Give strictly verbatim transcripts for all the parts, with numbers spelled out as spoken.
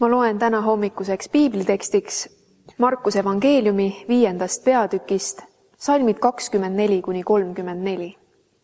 Ma loen täna hommikuseks piiblitekstiks Markuse evangeeliumi viiendast peatükist, salmid kakskümmend neli kuni kolmkümmend neli.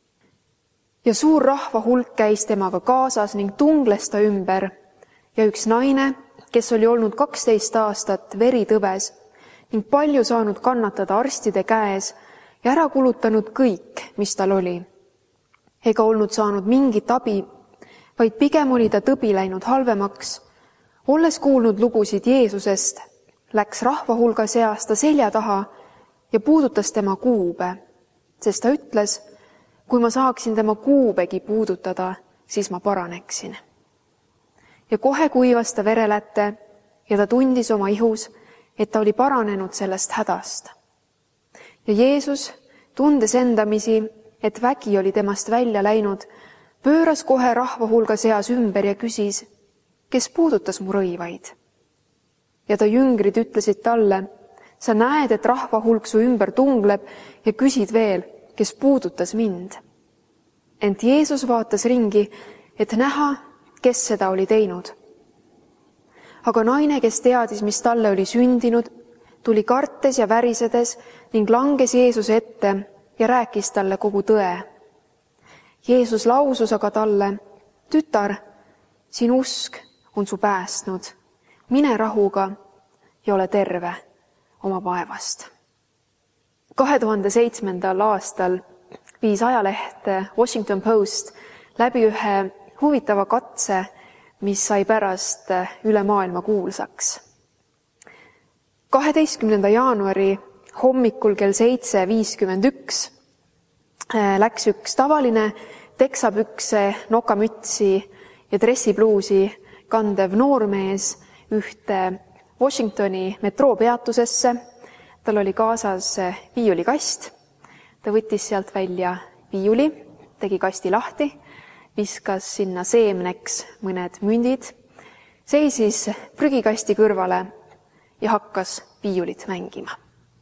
Ja suur rahva hulk käis temaga kaasas ning tungles ta ümber ja üks naine, kes oli olnud kaksteist aastat veritõves ning palju saanud kannatada arstide käes ja ära kulutanud kõik, mis tal oli. Ega olnud saanud mingit abi, vaid pigem oli ta tõbi läinud halvemaks. Olles kuulnud lugusid Jeesusest, läks rahva hulga seast ta selja taha ja puudutas tema kuube, sest ta ütles, kui ma saaksin tema kuubegi puudutada, siis ma paraneksin. Ja kohe kuivas ta verelätte ja ta tundis oma ihus, et ta oli paranenud sellest hädast. Ja Jeesus, tundes endamisi, et vägi oli temast välja läinud, pööras kohe rahva hulga seas ümber ja küsis, kes puudutas mu rõivaid. Ja ta jüngrid ütlesid talle, sa näed, et rahva hulk su ümber tungleb ja küsid veel, kes puudutas mind. Ent Jeesus vaatas ringi, et näha, kes seda oli teinud. Aga naine, kes teadis, mis talle oli sündinud, tuli kartes ja värisedes ning langes Jeesuse ette ja rääkis talle kogu tõe. Jeesus lausus aga talle, tütar, sin usk on su päästnud, mine rahuga ja ole terve oma vaevast. kahe tuhande seitsmendal aastal viis ajaleht Washington Post läbi ühe huvitava katse, mis sai pärast üle maailma kuulsaks. kaheteistkümnenda jaanuari hommikul kell seitse viiskümmend üks läks üks tavaline teksapükse, nokamütsi ja dressipluusi kandev noormees ühte Washingtoni metroopeatusesse. Tal oli kaasas viiulikast. Ta võttis sealt välja viiuli, tegi kasti lahti, viskas sinna seemneks mõned mündid, seisis prügikasti kõrvale ja hakkas viiulit mängima.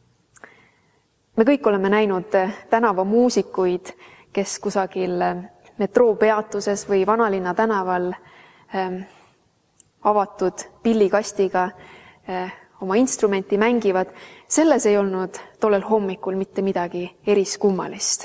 Me kõik oleme näinud tänavamuusikuid, kes kusagil metroopeatuses või Vanalinna tänaval ähm, avatud pillikastiga äh, oma instrumenti mängivad. Selles ei olnud tollel hommikul mitte midagi eriskummalist.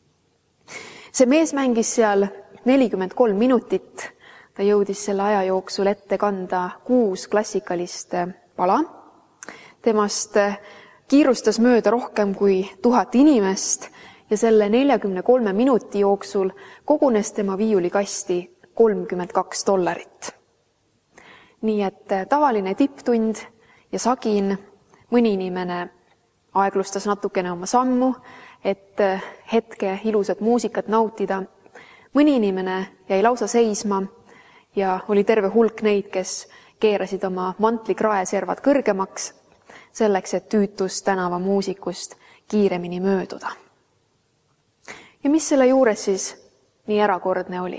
See mees mängis seal nelikümmend kolm minutit. Ta jõudis selle aja jooksul ette kanda kuus klassikalist pala. Temast kiirustas mööda rohkem kui tuhat inimest ja selle neljakümne kolme minuti jooksul kogunes tema viiulikasti kolmkümmend kaks dollarit. Nii et tavaline tipptund ja sagin, mõni inimene aeglustas natukene oma sammu, et hetke ilusat muusikat nautida. Mõni inimene jäi lausa seisma ja oli terve hulk neid, kes keerasid oma mantlikraeservad kõrgemaks, selleks, et tüütus tänava muusikust kiiremini mööduda. Ja mis selle juures siis nii erakordne oli?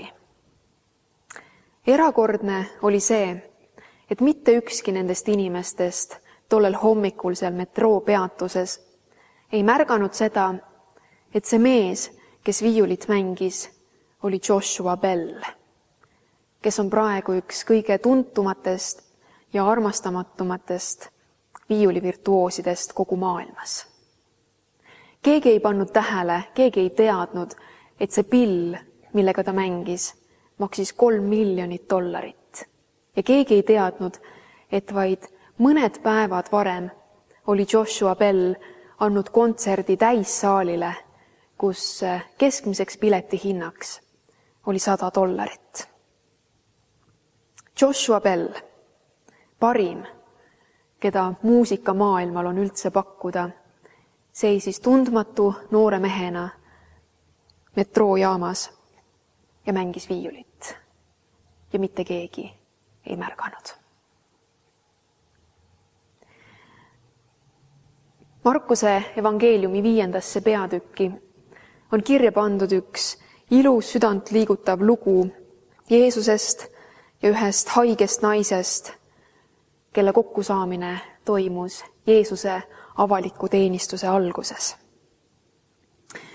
Erakordne oli see, et mitte ükski nendest inimestest tollel hommikul seal metroopeatuses ei märganud seda, et see mees, kes viiulit mängis, oli Joshua Bell, kes on praegu üks kõige tuntumatest ja armastamatumatest viiulivirtuoosidest kogu maailmas. Keegi ei pannud tähele, keegi ei teadnud, et see pill, millega ta mängis, maksis kolm miljonit dollarit. Ja keegi ei teadnud, et vaid mõned päevad varem oli Joshua Bell andnud kontserdi täissaalile, kus keskmiseks pileti hinnaks oli sada dollarit. Joshua Bell, parim, keda muusikamaailmal on üldse pakkuda, seisis tundmatu noore mehena metroojaamas ja mängis viiulit. Ja mitte keegi ei märganud. Markuse evangeeliumi viiendasse peatükki on kirja pandud üks ilus südant liigutav lugu Jeesusest ja ühest haigest naisest, kelle kokkusaamine toimus Jeesuse avaliku teenistuse alguses.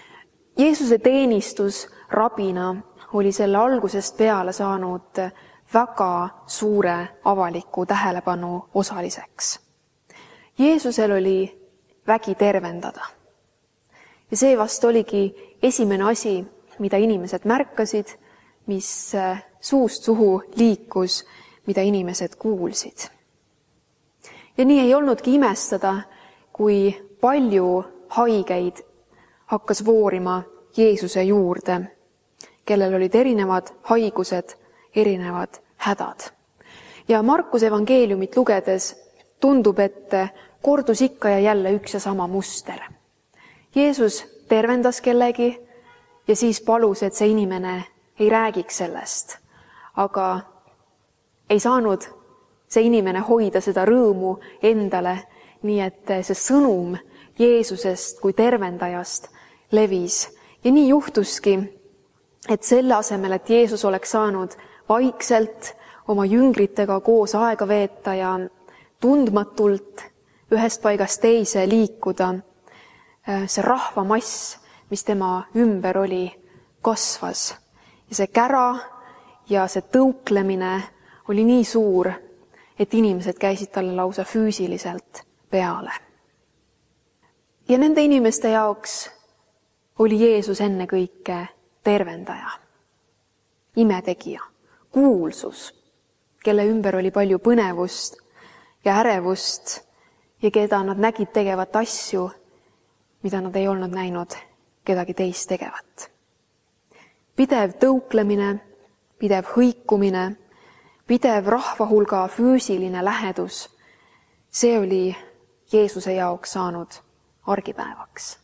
Jeesuse teenistus rabina oli selle algusest peale saanud väga suure avaliku tähelepanu osaliseks. Jeesusel oli vägi tervendada. Ja see vast oligi esimene asi, mida inimesed märkasid, mis suust suhu liikus, mida inimesed kuulsid. Ja nii ei olnudki imestada, kui palju haigeid hakkas voorima Jeesuse juurde, kellel olid erinevad haigused, erinevad hädad. Ja Markuse evangeeliumit lugedes tundub, et kordus ikka ja jälle üks ja sama muster. Jeesus tervendas kellegi ja siis palus, et see inimene ei räägiks sellest, aga ei saanud see inimene hoida seda rõõmu endale, nii et see sõnum Jeesusest kui tervendajast levis. Ja nii juhtuski, et selle asemel, et Jeesus oleks saanud vaikselt oma jüngritega koos aega veeta ja tundmatult ühest paigast teise liikuda, see rahvamass, mis tema ümber oli, kasvas. Ja see kära ja see tõuklemine oli nii suur, et inimesed käisid talle lausa füüsiliselt peale. Ja nende inimeste jaoks oli Jeesus ennekõike tervendaja, imetegija, kuulsus, kelle ümber oli palju põnevust ja ärevust ja keda nad nägid tegevat asju, mida nad ei olnud näinud kedagi teist tegevat. Pidev tõuklemine, pidev hõikumine, pidev rahvahulga füüsiline lähedus, see oli Jeesuse jaoks saanud argipäevaks.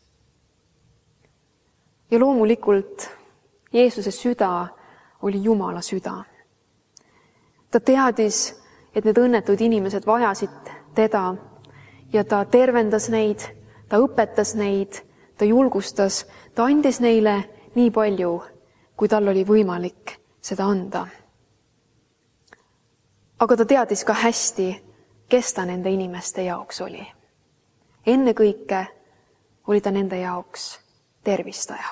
Ja loomulikult Jeesuse süda oli Jumala süda. Ta teadis, et need õnnetud inimesed vajasid teda ja ta tervendas neid, ta õpetas neid, ta julgustas, ta andis neile nii palju, kui tal oli võimalik seda anda. Aga ta teadis ka hästi, kes ta nende inimeste jaoks oli. Ennekõike oli ta nende jaoks tervistaja.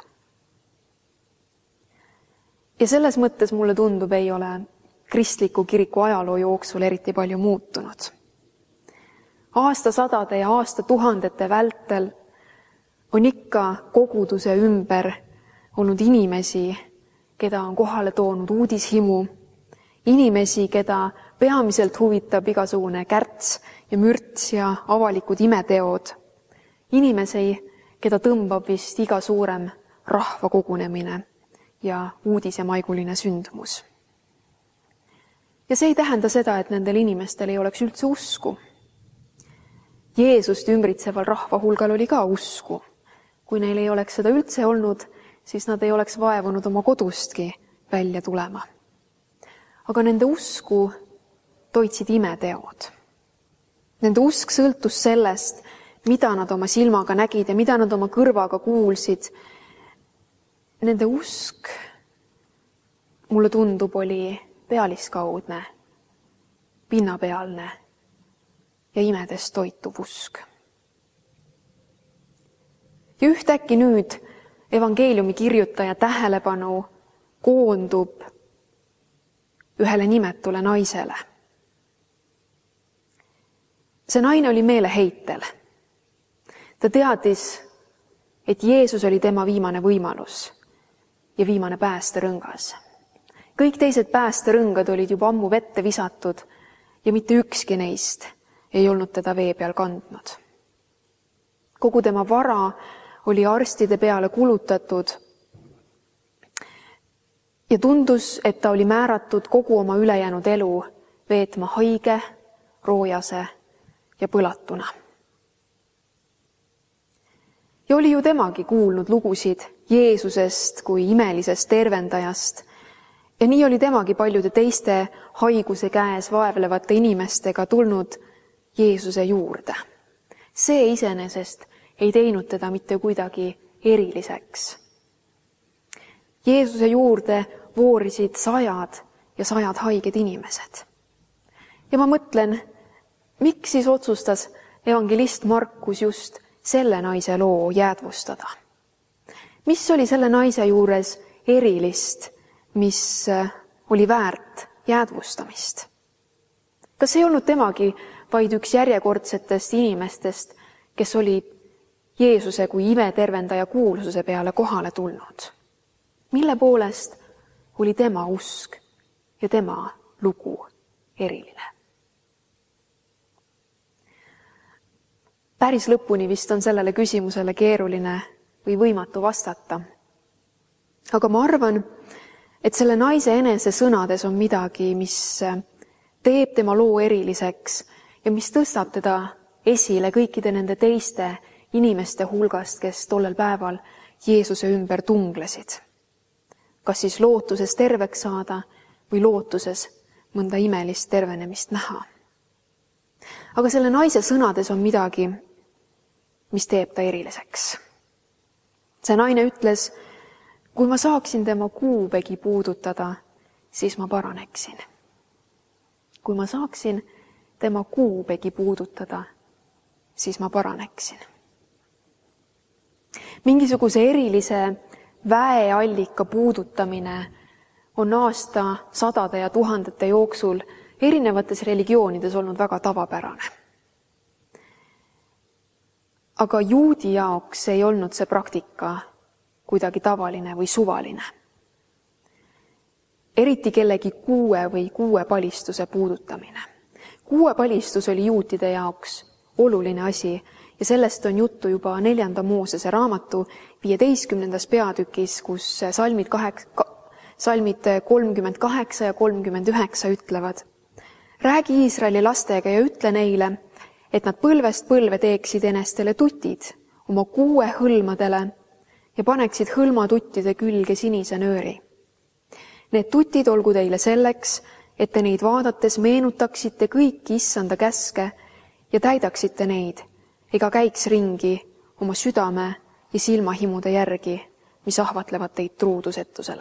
Ja selles mõttes mulle tundub, ei ole kristliku kiriku ajaloo jooksul eriti palju muutunud. Aastasadade ja aastatuhandete vältel on ikka koguduse ümber olnud inimesi, keda on kohale toonud uudishimu, inimesi, keda peamiselt huvitab igasugune kärts ja mürts ja avalikud imeteod, inimesi, keda tõmbab vist iga suurem rahvakogunemine ja uudisemaiguline sündmus. Ja see ei tähenda seda, et nendel inimestel ei oleks üldse usku. Jeesust ümbritseval rahva hulgal oli ka usku. Kui neil ei oleks seda üldse olnud, siis nad ei oleks vaevunud oma kodustki välja tulema. Aga nende usku toitsid imeteod. Nende usk sõltus sellest, mida nad oma silmaga nägid ja mida nad oma kõrvaga kuulsid. Nende usk, mulle tundub, oli pealiskaudne, pinnapealne ja imedest toituv usk. Ja ühtäkki nüüd evangeeliumi kirjutaja tähelepanu koondub ühele nimetule naisele. See naine oli meeleheitel. Ta teadis, et Jeesus oli tema viimane võimalus ja viimane päästerõngas. Kõik teised päästerõngad olid juba ammu vette visatud ja mitte ükski neist ei olnud teda vee peal kandnud. Kogu tema vara oli arstide peale kulutatud ja tundus, et ta oli määratud kogu oma ülejäänud elu veetma haige, roojase ja põlatuna. Ja oli ju temagi kuulnud lugusid Jeesusest kui imelisest tervendajast ja nii oli temagi paljude teiste haiguse käes vaevlevate inimestega tulnud Jeesuse juurde. See iseenesest ei teinud teda mitte kuidagi eriliseks. Jeesuse juurde voorisid sajad ja sajad haiged inimesed. Ja ma mõtlen, miks siis otsustas evangelist Markus just selle naise loo jäädvustada? Mis oli selle naise juures erilist, mis oli väärt jäädvustamist. Kas ei olnud temagi vaid üks järjekordsetest inimestest, kes oli Jeesuse kui imetervendaja kuulsuse peale kohale tulnud? Mille poolest oli tema usk ja tema lugu eriline? Päris lõpuni vist on sellele küsimusele keeruline või võimatu vastata. Aga ma arvan, et selle naise enese sõnades on midagi, mis teeb tema loo eriliseks ja mis tõstab teda esile kõikide nende teiste inimeste hulgast, kes tollel päeval Jeesuse ümber tunglesid. Kas siis lootuses terveks saada või lootuses mõnda imelist tervenemist näha. Aga selle naise sõnades on midagi, mis teeb ta eriliseks. See naine ütles, kui ma saaksin tema kuupegi puudutada, siis ma paraneksin. Kui ma saaksin tema kuupegi puudutada, siis ma paraneksin. Mingisuguse erilise väeallika puudutamine on aasta sadade ja tuhandete jooksul erinevates religioonides olnud väga tavapärane. Aga juudi jaoks ei olnud see praktika kuidagi tavaline või suvaline. Eriti kellegi kuue või kuuepalistuse puudutamine. Kuuepalistus oli juutide jaoks oluline asi ja sellest on juttu juba neljanda Moosese raamatu viieteistkümnendas peatükis, kus salmid, kaheks, salmid kolmkümmend kaheksa ja kolmkümmend üheksa ütlevad: räägi Iisraeli lastega ja ütle neile, et nad põlvest põlve teeksid enestele tutid oma kuue hõlmadele ja paneksid hõlmatuttide külge sinise nööri. Need tutid olgu teile selleks, et te neid vaadates meenutaksite kõiki issanda käske ja täidaksite neid, ega käiks ringi oma südame ja silmahimude järgi, mis ahvatlevad teid truudusetusele.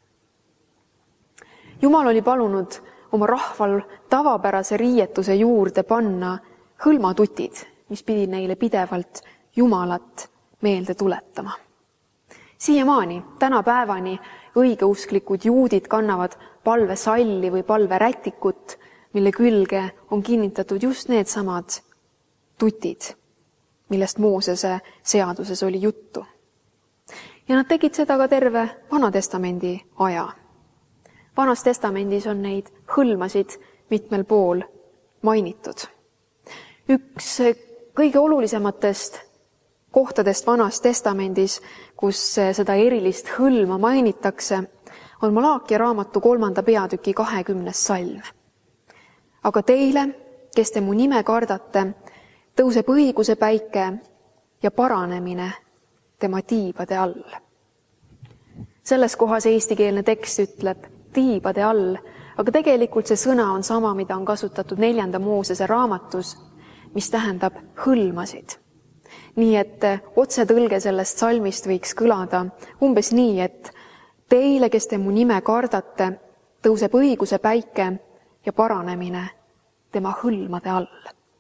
Jumal oli palunud oma rahval tavapärase riietuse juurde panna hõlmatutid, mis pidi neile pidevalt Jumalat meelde tuletama. Siiamaani, tänapäevani õigeusklikud juudid kannavad palvesalli või palverätikut, mille külge on kinnitatud just need samad tutid, millest Moosese seaduses oli juttu. Ja nad tegid seda ka terve Vanatestamendi aja. Vanas testamendis on neid hõlmasid mitmel pool mainitud. Üks kõige olulisematest kohtadest Vanas testamendis, kus seda erilist hõlma mainitakse, on Malaakia raamatu kolmanda peatüki kahekümnes salm. Aga teile, kes te mu nime kardate, tõuseb õiguse päike ja paranemine tema tiibade all. Selles kohas eestikeelne tekst ütleb tiibade all, aga tegelikult see sõna on sama, mida on kasutatud neljanda Moosese raamatus, mis tähendab hõlmasid. Nii et otsetõlge sellest salmist võiks kõlada umbes nii, et teile, kes te mu nime kardate, tõuseb õiguse päike ja paranemine tema hõlmade all.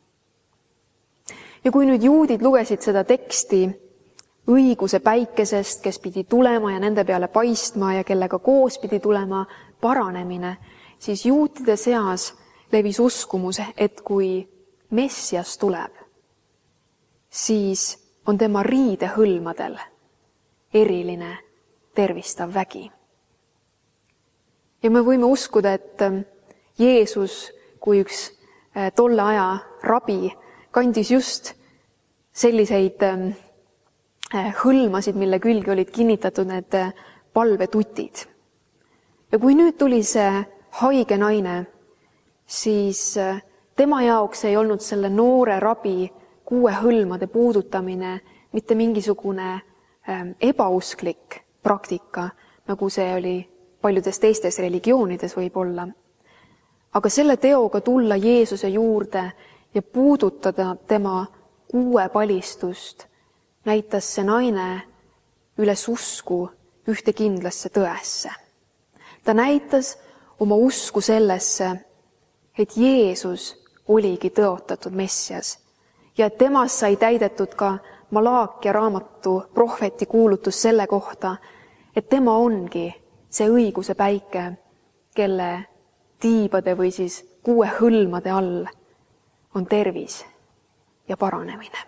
Ja kui nüüd juudid lugesid seda teksti õiguse päikesest, kes pidi tulema ja nende peale paistma ja kellega koos pidi tulema paranemine, siis juutide seas levis uskumus, et kui Messias tuleb, siis on tema riidehõlmadel eriline tervistav vägi. Ja me võime uskuda, et Jeesus kui üks tolle aja rabi kandis just selliseid hõlmasid, mille külge olid kinnitatud need palvetutid. Ja kui nüüd tuli see haige naine, siis tema jaoks ei olnud selle noore rabi kuue hõlmade puudutamine mitte mingisugune ebausklik praktika, nagu see oli paljudes teistes religioonides võib-olla. Aga selle teoga tulla Jeesuse juurde ja puudutada tema kuue palistust näitas see naine üles usku ühte kindlasse tõesse. Ta näitas oma usku sellesse, et Jeesus oligi tõotatud Messias ja et temast sai täidetud ka Malaakia raamatu prohveti kuulutus selle kohta, et tema ongi see õiguse päike, kelle tiibade või siis kuue hõlmade all on tervis ja paranemine.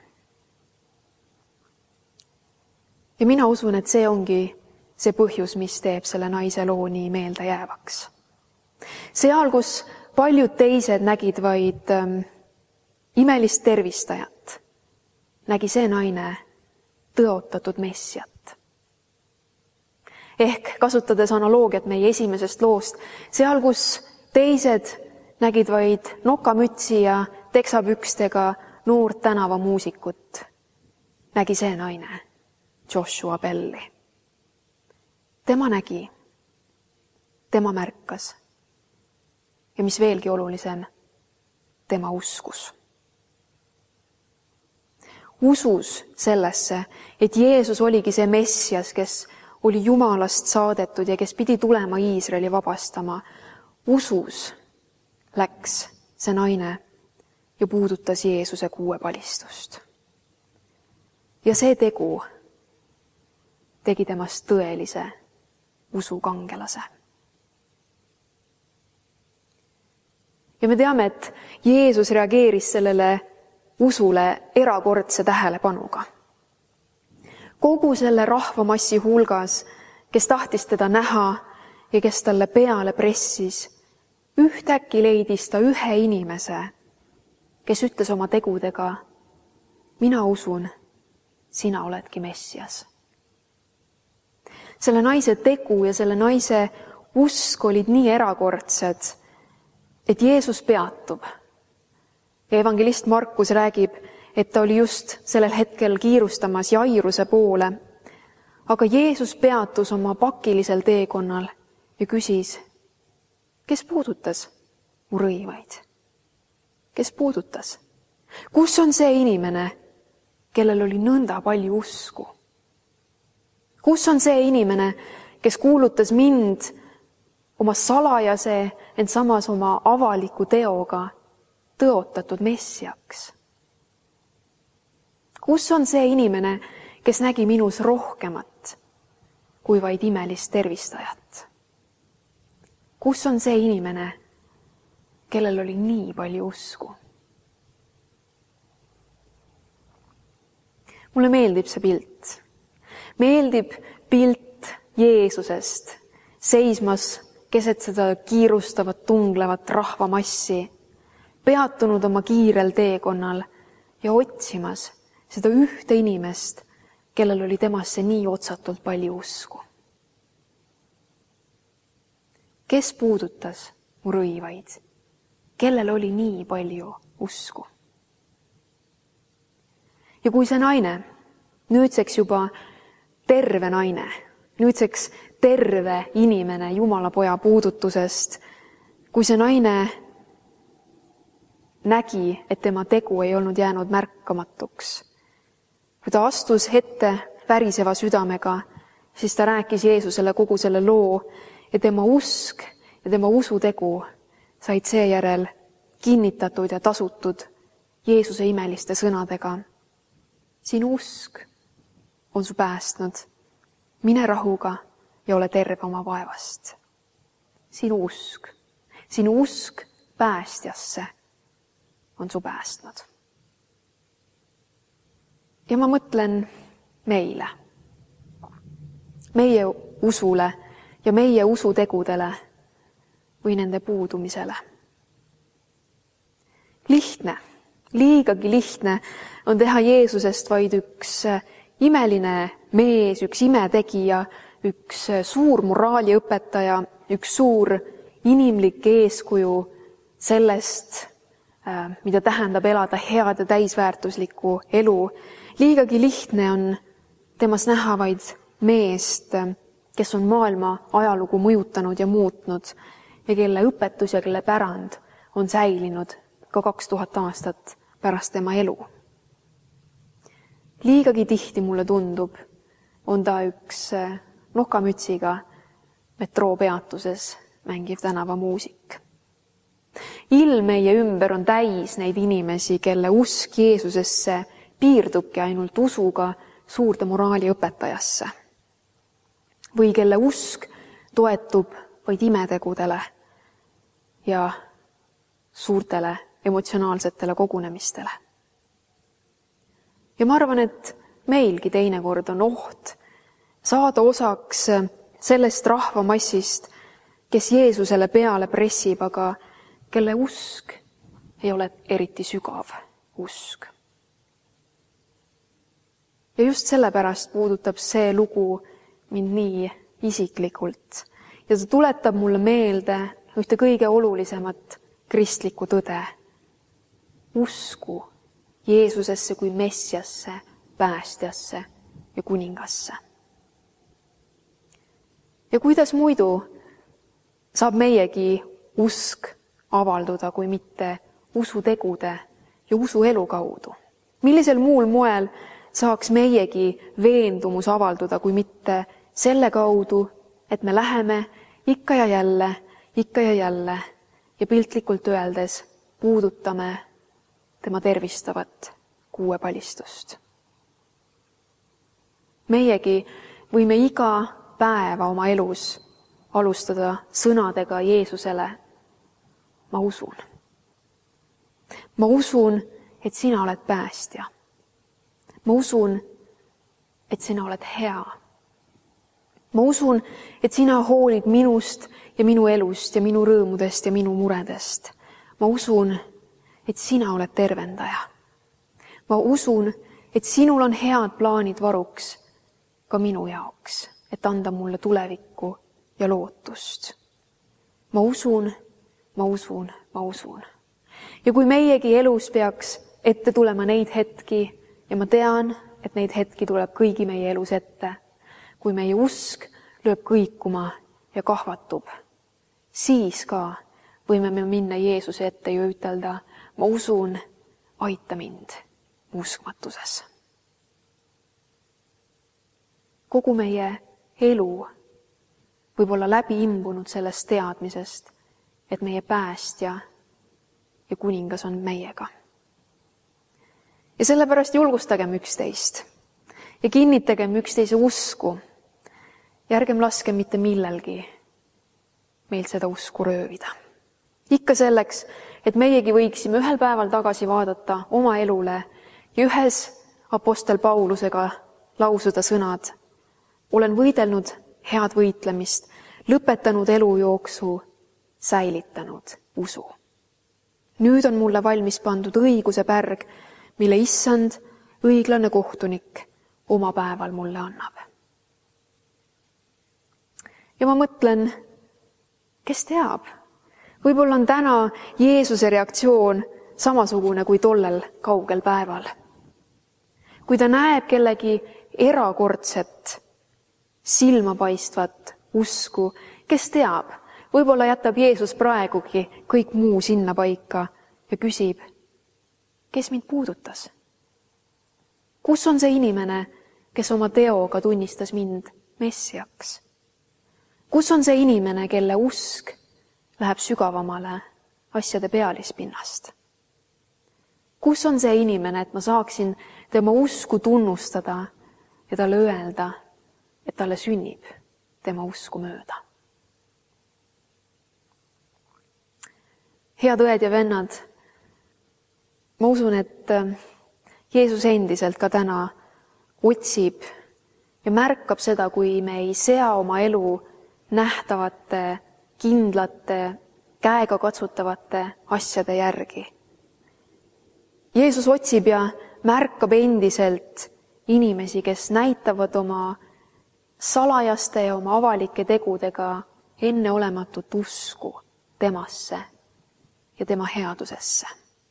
Ja mina usun, et see ongi see põhjus, mis teeb selle naise loo nii meelde jäävaks. Seal, kus paljud teised nägid vaid ähm, imelist tervistajat, nägi see naine tõotatud messiat. Ehk kasutades analoogiat meie esimesest loost, seal, kus teised nägid vaid nokamütsi ja teksapükstega noort tänavamuusikut, nägi see naine Joshua Belli. Tema nägi, tema märkas ja mis veelgi olulisem, tema uskus. Usus sellesse, et Jeesus oligi see messias, kes oli Jumalast saadetud ja kes pidi tulema Iisraeli vabastama. Usus läks see naine ja puudutas Jeesuse kuuepalistust. Ja see tegu tegi temast tõelise usukangelase. Ja me teame, et Jeesus reageeris sellele usule erakordse tähelepanuga. Kogu selle rahvamassi hulgas, kes tahtis teda näha ja kes talle peale pressis, ühtäkki leidis ta ühe inimese, kes ütles oma tegudega, mina usun, sina oledki messias. Selle naise tegu ja selle naise usk olid nii erakordsed, et Jeesus peatub. Ja evangelist Markus räägib, et ta oli just sellel hetkel kiirustamas Jairuse poole, aga Jeesus peatus oma pakilisel teekonnal ja küsis, kes puudutas mu rõivaid? Kes puudutas? Kus on see inimene, kellel oli nõnda palju usku? Kus on see inimene, kes kuulutas mind oma salajase, ent samas oma avaliku teoga tõotatud messiaks? Kus on see inimene, kes nägi minus rohkemat kui vaid imelist tervistajat? Kus on see inimene, kellel oli nii palju usku? Mulle meeldib see pilt. Meeldib pilt Jeesusest seismas keset seda kiirustavat, tunglevat rahvamassi, peatunud oma kiirel teekonnal ja otsimas seda ühte inimest, kellel oli temasse nii otsatult palju usku. Kes puudutas mu rõivaid? Kellel oli nii palju usku? Ja kui see naine, nüüdseks juba terve naine, nüüdseks terve inimene Jumala poja puudutusest, kui see naine nägi, et tema tegu ei olnud jäänud märkamatuks, kui ta astus ette väriseva südamega, siis ta rääkis Jeesusele kogu selle loo ja tema usk ja tema usutegu said seejärel kinnitatud ja tasutud Jeesuse imeliste sõnadega. Sinu usk on su päästnud. Mine rahuga ja ole terve oma vaevast. Sinu usk, sinu usk päästjasse on su päästnud. Ja ma mõtlen meile, meie usule ja meie usutegudele või nende puudumisele. Lihtne, liigagi lihtne on teha Jeesusest vaid üks imeline mees, üks imetegija, üks suur moraaliõpetaja, üks suur inimlik eeskuju sellest, mida tähendab elada head ja täisväärtuslikku elu. Liigagi lihtne on temas näha vaid meest, kes on maailma ajalugu mõjutanud ja muutnud ja kelle õpetus ja kelle pärand on säilinud ka kaks tuhat aastat pärast tema elu. Liigagi tihti mulle tundub, on ta üks nokamütsiga metroopeatuses mängiv tänavamuusik. Ilm meie ümber on täis neid inimesi, kelle usk Jeesusesse piirdubki ainult usuga suurde moraaliõpetajasse. Või kelle usk toetub vaid imetegudele ja suurtele emotsionaalsetele kogunemistele. Ja ma arvan, et meilgi teinekord on oht saada osaks sellest rahvamassist, kes Jeesusele peale pressib, aga kelle usk ei ole eriti sügav usk. Ja just sellepärast puudutab see lugu mind nii isiklikult ja ta tuletab mulle meelde ühte kõige olulisemat kristlikku tõde. Usku Jeesusesse kui Messiasse, päästjasse ja kuningasse. Ja kuidas muidu saab meiegi usk avalduda, kui mitte usutegude ja usuelu kaudu? Millisel muul moel saaks meiegi veendumus avalduda, kui mitte selle kaudu, et me läheme ikka ja jälle, ikka ja jälle ja piltlikult öeldes puudutame tema tervistavat kuuepalistust. Meiegi võime iga päeva oma elus alustada sõnadega Jeesusele: ma usun. Ma usun, et sina oled päästja. Ma usun, et sina oled hea. Ma usun, et sina hoolid minust ja minu elust ja minu rõõmudest ja minu muredest. Ma usun, et sina oled tervendaja. Ma usun, et sinul on head plaanid varuks ka minu jaoks, et anda mulle tulevikku ja lootust. Ma usun, ma usun, ma usun. Ja kui meiegi elus peaks ette tulema neid hetki, ja ma tean, et neid hetki tuleb kõigi meie elus ette, kui meie usk lööb kõikuma ja kahvatub, siis ka võime me minna Jeesuse ette ja ütelda: ma usun, aita mind uskmatuses. Kogu meie elu võib olla läbi imbunud sellest teadmisest, et meie päästja ja kuningas on meiega. Ja sellepärast julgustagem üksteist ja kinnitagem üksteise usku ja ärgem laskem mitte millelgi meilt seda usku röövida. Ikka selleks, et meiegi võiksime ühel päeval tagasi vaadata oma elule ja ühes apostel Paulusega lausuda sõnad: olen võidelnud head võitlemist, lõpetanud elujooksu, säilitanud usu. Nüüd on mulle valmis pandud õiguse pärg, mille issand, õiglane kohtunik, oma päeval mulle annab. Ja ma mõtlen, kes teab, võib-olla on täna Jeesuse reaktsioon samasugune kui tollel kaugel päeval. Kui ta näeb kellegi erakordset, silmapaistvat usku, kes teab, võib-olla jätab Jeesus praegugi kõik muu sinna paika ja küsib: kes mind puudutas? Kus on see inimene, kes oma teoga tunnistas mind Messiaks? Kus on see inimene, kelle usk läheb sügavamale asjade pealispinnast? Kus on see inimene, et ma saaksin tema usku tunnustada ja talle öelda, et talle sünnib tema usku mööda? Head õed ja vennad, ma usun, et Jeesus endiselt ka täna otsib ja märkab seda, kui me ei sea oma elu nähtavate, kindlate, käega katsutavate asjade järgi. Jeesus otsib ja märkab endiselt inimesi, kes näitavad oma salajaste ja oma avalike tegudega enneolematut usku temasse ja tema headusesse.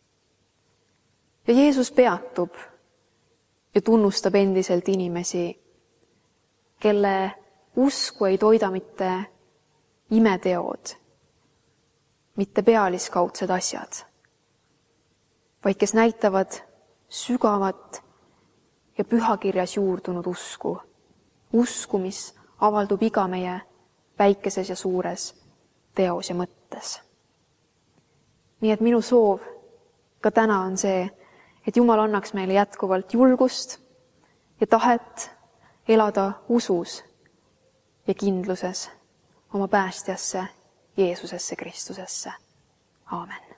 Ja Jeesus peatub ja tunnustab endiselt inimesi, kelle usku ei toida mitte imeteod, mitte pealiskaudsed asjad, vaid kes näitavad sügavat ja pühakirjas juurdunud usku, usku, mis avaldub iga meie väikeses ja suures teos ja mõttes. Nii et minu soov ka täna on see, et Jumal annaks meile jätkuvalt julgust ja tahet elada usus ja kindluses oma päästjasse, Jeesusesse Kristusesse. aamen.